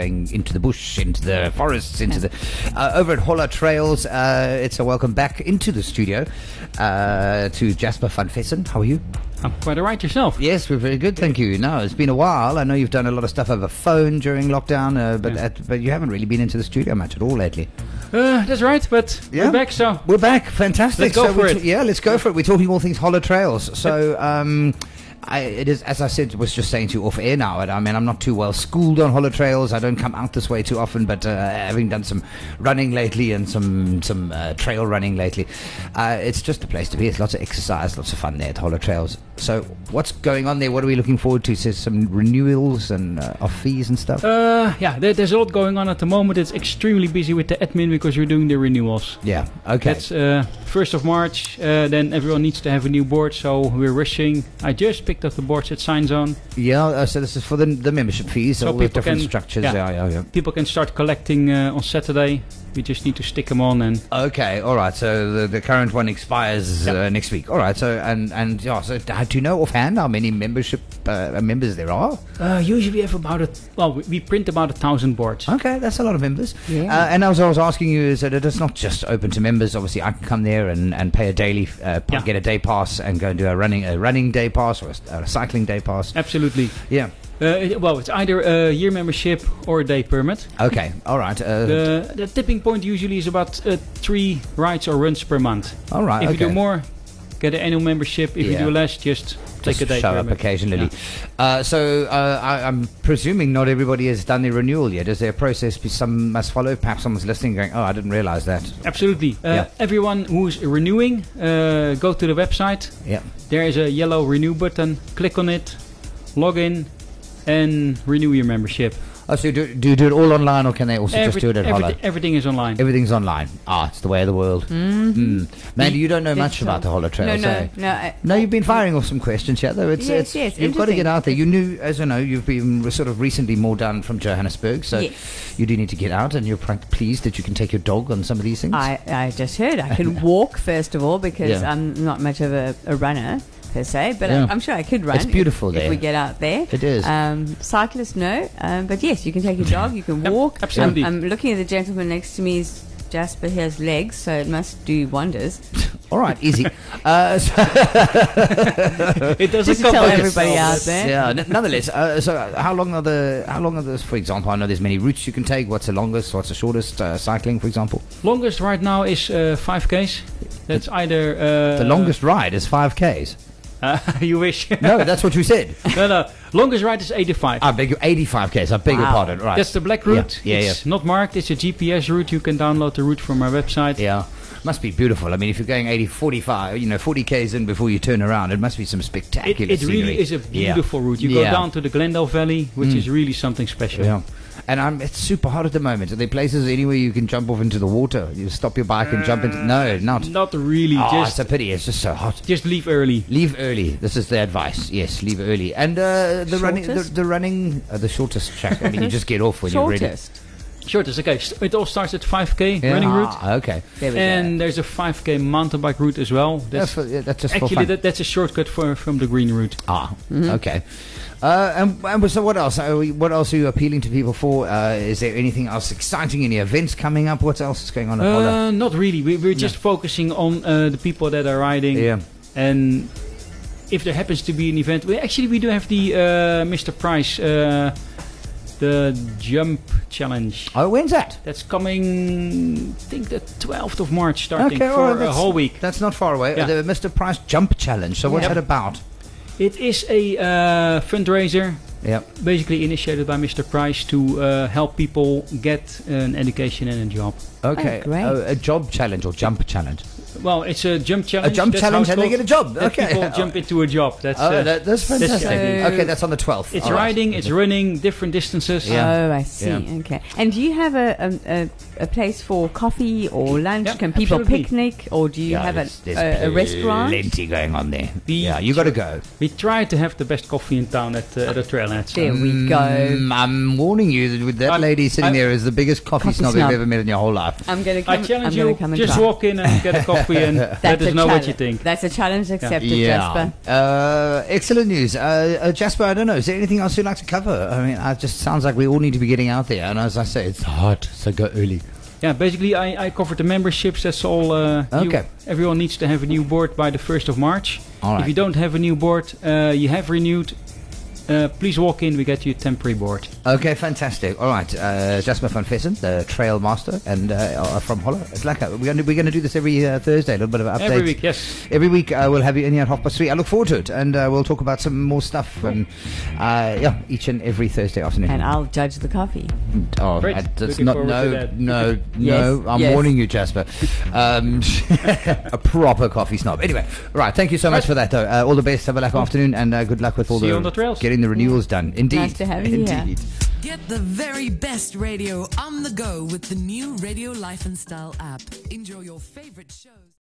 into the bush, into the forests, into the over at Holler Trails. It's a welcome back into the studio to Jasper van Vessen. How are you? I'm quite alright yourself. Yes, we're very good, thank you. No, it's been a while. I know you've done a lot of stuff over phone during lockdown, but you haven't really been into the studio much at all lately. That's right, but we're back, so... We're back, fantastic. Let's go for it. Let's go for it. We're talking all things Holler Trails. So, it is, as I said, was just saying to you off air now, I mean, I'm not too well schooled on Holler Trails. I don't come out this way too often, but having done some running lately and some trail running lately, it's just a place to be. It's lots of exercise, lots of fun there at Holler Trails. So what's going on there? What are we looking forward to? So some renewals and of fees and stuff? There's a lot going on at the moment. It's extremely busy with the admin because we're doing the renewals. Yeah, okay. That's 1st of March. Then everyone needs to have a new board, so we're rushing. I just picked up the boards at SignZone. Yeah, so this is for the membership fees, so all the different structures. Yeah. People can start collecting on Saturday. We just need to stick them on and... Okay, all right. So the current one expires next week. All right. So so do you know offhand how many members there are? Usually we have we print about 1,000 boards. Okay, that's a lot of members. Yeah. And as I was asking you, is that it's not just open to members. Obviously, I can come there and pay a daily, get a day pass and go and do a running day pass or a cycling day pass. Absolutely. Yeah. It's either a year membership or a day permit. Okay, all right. The tipping point usually is about 3 rides or runs per month. All right. If you do more, get an annual membership. If you do less, just take a day show permit. Up occasionally. Yeah. I'm presuming not everybody has done their renewal yet. Is there a process some must follow? Perhaps someone's listening going, oh, I didn't realize that. Absolutely. Everyone who's renewing, go to the website. Yeah. There is a yellow renew button. Click on it, log in, and renew your membership. Oh, so do you do it all online, or can they also just do it at Holler? Everything is online. Everything's online. It's the way of the world. Mm-hmm. Mandy, you don't know much about the Holler Trails, No, you've been firing off some questions here, though. Yes, you've got to get out there. You knew, as you know, you've been sort of recently more done from Johannesburg, so you do need to get out, and you're pleased that you can take your dog on some of these things. I just heard I can walk, first of all, because I'm not much of a runner per se, but I'm sure I could run. It's beautiful there. If we get out there. It is. Cyclists, no. But yes, you can take your dog, you can walk. Absolutely. I'm looking at the gentleman next to me. Jasper has legs, so it must do wonders. All right, easy. It doesn't just tell everybody out there. Yeah. Nonetheless, so how long are those? For example, I know there's many routes you can take. What's the longest? What's the shortest? Cycling, for example. Longest right now is 5Ks. That's either the longest ride is 5Ks. You wish. No, that's what you said. No. Longest ride is 85. I beg your 85Ks. I beg your pardon. Right. That's the black route. Yeah. It's not marked. It's a GPS route. You can download the route from our website. Yeah. Must be beautiful. I mean, if you're going 40 Ks in before you turn around, it must be some spectacular scenery. It really is a beautiful route. You go down to the Glendale Valley, which is really something special. Yeah. And it's super hot at the moment. Are there places anywhere you can jump off into the water? You stop your bike and jump into... No, not. Not really. It's a pity. It's just so hot. Just leave early. Leave early. This is the advice. Yes, leave early. And the running, the shortest track. I mean, you just get off when you're ready. Shortest, okay. It all starts at 5K running route. Okay. And there's a 5K mountain bike route as well. That's just actually for fun. That's a shortcut from the green route. Okay. And so what else? What else are you appealing to people for? Is there anything else exciting? Any events coming up? What else is going on at Holler? Not really. We're just focusing on the people that are riding. Yeah. And if there happens to be an event, we do have the Mr. Price, the Jump Challenge. Oh, when's that? That's coming, I think, the 12th of March, starting for a whole week. That's not far away. Yeah. The Mr. Price Jump Challenge. So what's that about? It is a fundraiser, basically initiated by Mr. Price to help people get an education and a job. Okay, oh, great. A job challenge or jump challenge? Well, it's a jump challenge. A jump challenge and they get a job. Okay. People jump into a job. That's fantastic. Okay, that's on the 12th. It's riding, it's running, different distances. Yeah. Oh, I see. Yeah. Okay. And do you have a place for coffee or lunch? Yeah, can people absolutely. picnic, or do you have a restaurant? Plenty going on there. You got to go. We try to have the best coffee in town at the trailhead. There we go. I'm warning you that lady sitting there is the biggest coffee snob you've ever met in your whole life. I'm going to come. I challenge you. Just walk in and get a coffee. coffee and let us know what you think. That's a challenge accepted, Jasper. Excellent news. Jasper, I don't know, is there anything else you'd like to cover? I mean, it just sounds like we all need to be getting out there. And as I say, it's hot, so go early. Yeah, basically I covered the memberships. That's all. Okay. Everyone needs to have a new board by the 1st of March. All right. If you don't have a new board, you have renewed, please walk in. We get you a temporary board. Okay, fantastic. All right, Jasper van Vessen, the trail master, and from Holler. It's like we're going to do this every Thursday. A little bit of an update Every week, yes. Every week we'll have you in here at 3:30. I look forward to it, and we'll talk about some more stuff. And each and every Thursday afternoon. And I'll judge the coffee. Oh, great. that's Looking not forward to that. no. I'm warning you, Jasper. A proper coffee snob. Anyway, right. Thank you so much for that, though. All the best. Have a lovely afternoon, and good luck with all See you on the trails. Getting the renewals done. Indeed. Nice to have you here. Get the very best radio on the go with the new Radio Life and Style app. Enjoy your favorite shows.